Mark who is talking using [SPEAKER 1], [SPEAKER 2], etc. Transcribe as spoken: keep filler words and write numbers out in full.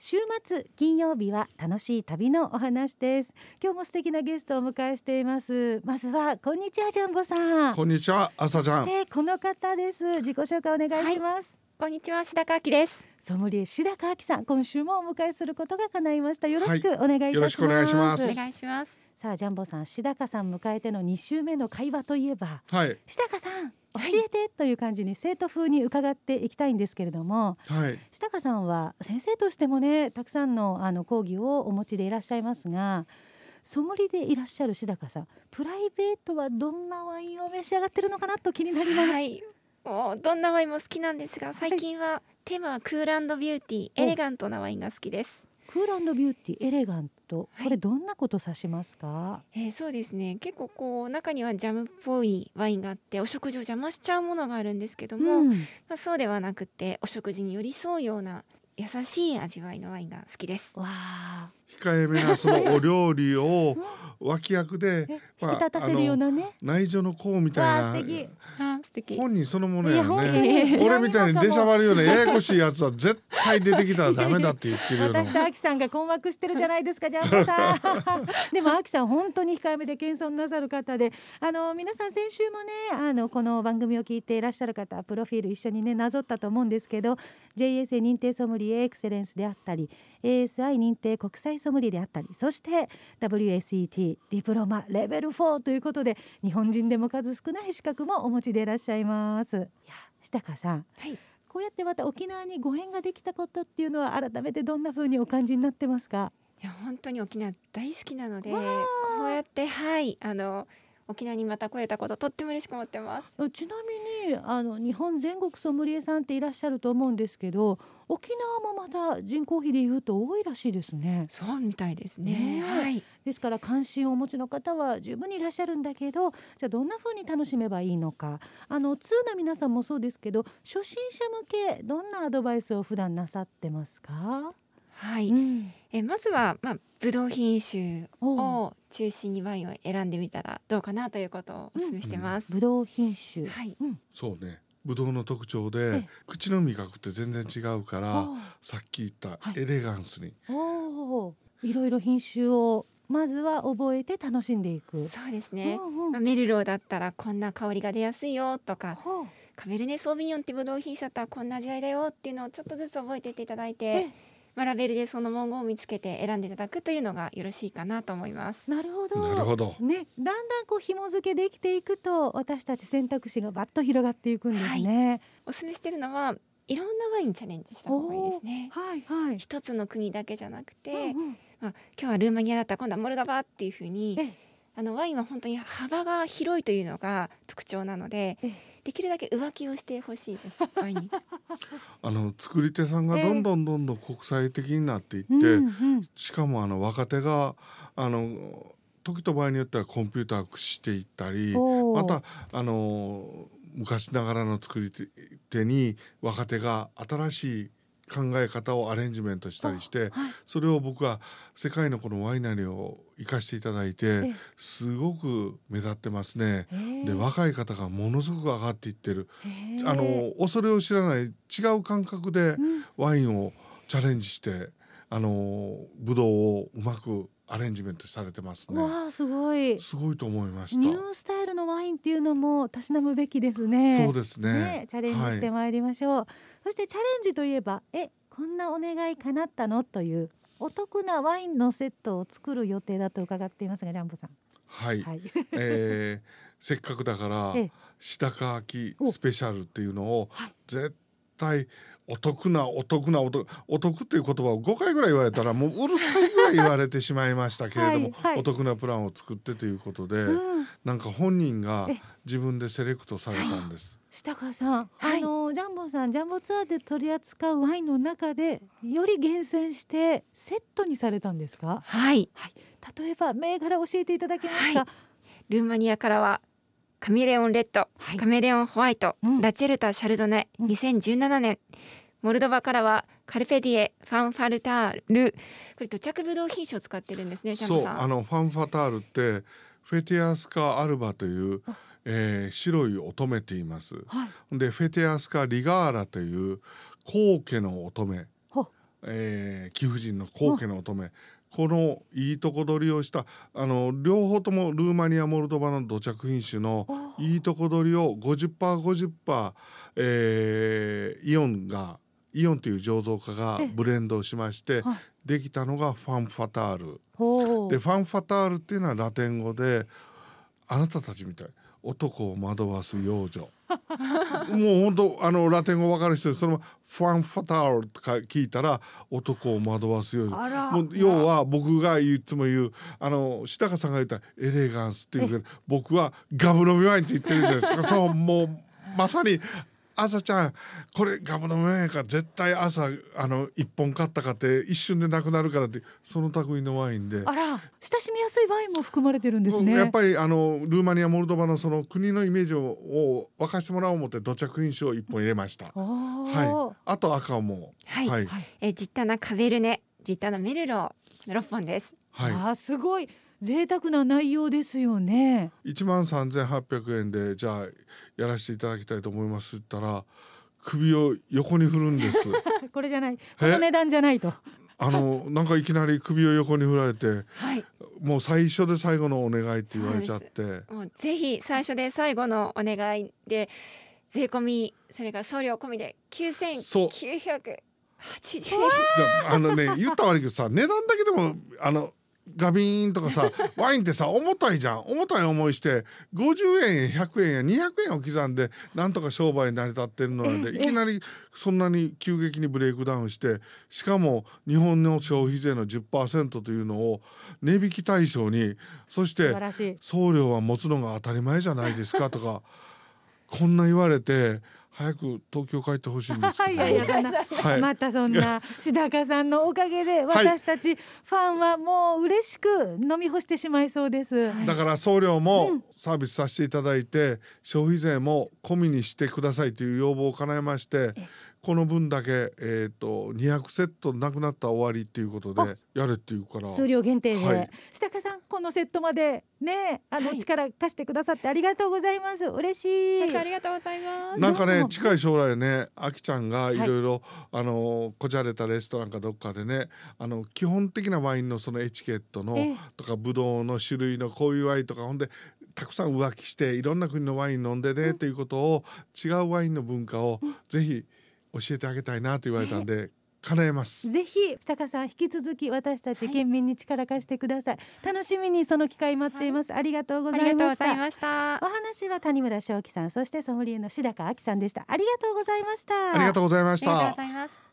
[SPEAKER 1] 週末金曜日は楽しい旅のお話です。今日も素敵なゲストをお迎えしています。まずはこんにちはジャンボさん。
[SPEAKER 2] こんにちは朝ちゃん。
[SPEAKER 1] でこの方です。自己紹介お願いします。
[SPEAKER 3] はい、こんにちは志高明です。
[SPEAKER 1] ソムリエ志高明さん、今週もお迎えすることが叶いました。よろしくお願いいたします。はい、
[SPEAKER 2] よろしくお願いします。
[SPEAKER 3] お願いします。
[SPEAKER 1] さあジャンボさん、志高さん迎えてのに週目の会話といえば、
[SPEAKER 2] はい、
[SPEAKER 1] 志高さん教えてという感じに生徒風に伺っていきたいんですけれども、
[SPEAKER 2] はい、
[SPEAKER 1] 志高さんは先生としてもねたくさんのあの講義をお持ちでいらっしゃいますが、ソムリでいらっしゃる志高さん、プライベートはどんなワインを召し上がってるのかなと気になります。
[SPEAKER 3] はい、もうどんなワインも好きなんですが、最近は、はい、テーマはクール&ビューティー、エレガントなワインが好きです。
[SPEAKER 1] クール&ビューティー、エレガント、これどんなこと指しますか？
[SPEAKER 3] はい、えー、そうですね、結構こう中にはジャムっぽいワインがあってお食事を邪魔しちゃうものがあるんですけども、うん、まあ、そうではなくてお食事に寄り添うような優しい味わいのワインが好きです。
[SPEAKER 1] わー、
[SPEAKER 2] 控えめなそのお料理を脇役で
[SPEAKER 1] 引き立たせるようなね、
[SPEAKER 2] 内助の功みたいな。
[SPEAKER 1] わー、素敵。
[SPEAKER 3] あ、素敵。
[SPEAKER 2] 本人そのものやね。
[SPEAKER 1] いや
[SPEAKER 2] 俺みたいに出しゃばるようなややこしいやつは絶対出てきたらダメだって言ってるような。
[SPEAKER 1] 私とアキさんが困惑してるじゃないですかジャンボさんでもアキさん本当に控えめで謙遜なさる方で、あの皆さん先週もねあのこの番組を聞いていらっしゃる方プロフィール一緒にねなぞったと思うんですけど、 ジェイエスエー 認定ソムリエエクセレンスであったり エーエスアイ 認定国際ソムリエであったり、そして ダブリューエスイーティー ディプロマレベルフォーということで日本人でも数少ない資格もお持ちでいらっしゃいます。いや志高さん、
[SPEAKER 3] はい、こ
[SPEAKER 1] うやってまた沖縄にご縁ができたことっていうのは改めてどんな風にお感じになってますか？
[SPEAKER 3] いや本当に沖縄大好きなので、こうやってはいあの沖縄にまた来れたこととっても嬉しく思ってます。
[SPEAKER 1] ちなみにあの日本全国ソムリエさんっていらっしゃると思うんですけど、沖縄もまた人口比でいうと多いらしいですね。
[SPEAKER 3] そうみたいですね。
[SPEAKER 1] ね、
[SPEAKER 3] はい、
[SPEAKER 1] ですから関心をお持ちの方は十分にいらっしゃるんだけど、じゃあどんな風に楽しめばいいのか、あの通な皆さんもそうですけど初心者向けどんなアドバイスを普段なさってますか？
[SPEAKER 3] はい、
[SPEAKER 1] うん、
[SPEAKER 3] えまずは、まあ、ブドウ品種を中心にワインを選んでみたらどうかなということをお勧めしてます。
[SPEAKER 1] うん、ブドウ品種、
[SPEAKER 3] はい、
[SPEAKER 1] うん、
[SPEAKER 2] そうね、ブドウの特徴で口の味覚って全然違うから、さっき言ったエレガンスに、
[SPEAKER 1] はい、おいろいろ品種をまずは覚えて楽しんでいく。
[SPEAKER 3] そうですね、
[SPEAKER 1] うんうん、
[SPEAKER 3] まあ、メルローだったらこんな香りが出やすいよとか、カベルネソービニョンってブドウ品種だったらこんな味わいだよっていうのをちょっとずつ覚えていっていただいて、まあ、ラベルでその文言を見つけて選んでいただくというのがよろしいかなと思います。
[SPEAKER 1] なるほど、
[SPEAKER 2] なるほど、
[SPEAKER 1] ね、だんだんこう紐付けできていくと私たち選択肢がバッと広がっていくんですね。はい、
[SPEAKER 3] お勧めしてるのはいろんなワインチャレンジした方がいいですね。
[SPEAKER 1] はいはい、
[SPEAKER 3] 一つの国だけじゃなくて、うんうん、まあ、今日はルーマニアだったら今度はモルドバっていう風にあのワインは本当に幅が広いというのが特徴なので、できるだけ浮気をしてほしいですワインに
[SPEAKER 2] あの作り手さんがどんどんどんどん国際的になっていって、えーうんうん、しかもあの若手があの時と場合によってはコンピューターを駆使していったり、またあの昔ながらの作り手に若手が新しい考え方をアレンジメントしたりして、はい、それを僕は世界のこのワイナリーを生かしていただいてすごく目立ってますね。で若い方がものすごく上がっていってる、あの恐れを知らない違う感覚でワインをチャレンジして、うん、あのブドウをうまくアレンジメントされてますね。
[SPEAKER 1] わあ、すごい
[SPEAKER 2] すごいと思いました。
[SPEAKER 1] ニュースタイルのワインっていうのもたしなむべきですね。
[SPEAKER 2] そうです ね,
[SPEAKER 1] ねチャレンジしてまいりましょう、はい、そしてチャレンジといえばえこんなお願い叶ったのというお得なワインのセットを作る予定だと伺っていますがジャンボさん。
[SPEAKER 2] はい、はい、えー、せっかくだから志高明スペシャルっていうのを絶対お得なお得なお得お得っていう言葉をごかいぐらい言われたらもううるさいぐらい言われてしまいましたけれどもはい、はい、お得なプランを作ってということで、うん、なんか本人が自分でセレクトされたんです。
[SPEAKER 1] 志高さん、はい、あのジャンボさんジャンボツアーで取り扱うワインの中でより厳選してセットにされたんですか？
[SPEAKER 3] はい、
[SPEAKER 1] はい、例えば銘柄教えていただけますか？はい、
[SPEAKER 3] ルーマニアからはカミレオンレッド、はい、カメレオンホワイト、うん、ラチェルタシャルドネ、うん、にせんじゅうななねん、モルドバからはカルペディエファンファルタール、これ土着ブドウ品種を使ってるんですね。ジャンボさん、
[SPEAKER 2] そうあのファンファタールってフェティアスカアルバという、えー、白い乙女って言います、はい、でフェティアスカリガーラという高家の乙女えー、貴婦人の高家の乙女、このいいとこ取りをしたあの両方ともルーマニアモルドバの土着品種のいいとこ取りを ごじゅっパーセントごじゅっパーセント、えー、イオンがイオンという醸造家がブレンドをしましてできたのがファンファタールで、ファンファタールっていうのはラテン語であなたたちみたい男を惑わす幼女もう本当あのラテン語分かる人でそのファンファタールとか聞いたら男を惑わす幼女、もう要は僕がいつも言うあの志高さんが言ったエレガンスっていうけど僕はガブ飲みワインって言ってるじゃないですかそうもうまさに朝ちゃんこれガブ飲みワインか絶対朝あのいっぽん買ったかって一瞬でなくなるからってその類のワインで、
[SPEAKER 1] あら親しみやすいワインも含まれてるんですね。
[SPEAKER 2] やっぱりあのルーマニアモルドバのその国のイメージをを沸かしてもらおう思って土着品種をいっぽん入れました。はい、あと赤も、
[SPEAKER 3] はいはい、えジッタナカベルネジッタナメルローろっぽんです。
[SPEAKER 1] はい、あすごい贅沢な内容ですよね。
[SPEAKER 2] いちまんさんぜんはっぴゃくえんでじゃあやらせていただきたいと思いますって言ったら首を横に振るんです
[SPEAKER 1] これじゃないこの値段じゃないと
[SPEAKER 2] あのなんかいきなり首を横に振られて、はい、もう最初で最後のお願いって言われちゃって
[SPEAKER 3] もうぜひ最初で最後のお願いで税込みそれから送料込みできゅうせんきゅうひゃくはちじゅうえん
[SPEAKER 2] じゃあのね言った悪いけどさ値段だけでもあのガビーンとかさワインってさ重たいじゃん重たい思いしてごじゅうえんひゃくえんやにひゃくえんを刻んでなんとか商売に成り立ってるのでいきなりそんなに急激にブレイクダウンしてしかも日本の消費税の じゅっパーセント というのを値引き対象にそして送料は持つのが当たり前じゃないですかとかこんな言われて早く東京帰ってほしいんですけどいやいやそんな、
[SPEAKER 1] はい、またそんな志高さんのおかげで私たちファンはもう嬉しく飲み干してしまいそうです。
[SPEAKER 2] だから送料もサービスさせていただいて、うん、消費税も込みにしてくださいという要望を叶えましてこの分だけ、えー、とにひゃくセットなくなったら終わりっていうことでやれっていうから
[SPEAKER 1] 数量限定で、はい、志高さんこのセットまでねあの、はい、力貸してくださってありがとうございます。嬉しい。
[SPEAKER 3] ありがとうございます。
[SPEAKER 2] なんかね近い将来ねあきちゃんがいろいろあのこじゃれたレストランかどっかでねあの基本的なワインのそのエチケットのとかブドウの種類のこういうワインとかほんでたくさん浮気していろんな国のワイン飲んでねということを違うワインの文化をぜひ教えてあげたいなと言われたんで叶えます。
[SPEAKER 1] ぜひ志高さん引き続き私たち県民に力貸してください、はい、楽しみにその機会待っています、はい、ありがとうございました。
[SPEAKER 3] ました
[SPEAKER 1] お話は谷村正樹さんそしてソムリエの志高亜希さんでした。ありがとうございました。
[SPEAKER 2] ありがとうございました。
[SPEAKER 3] ありがとうございます。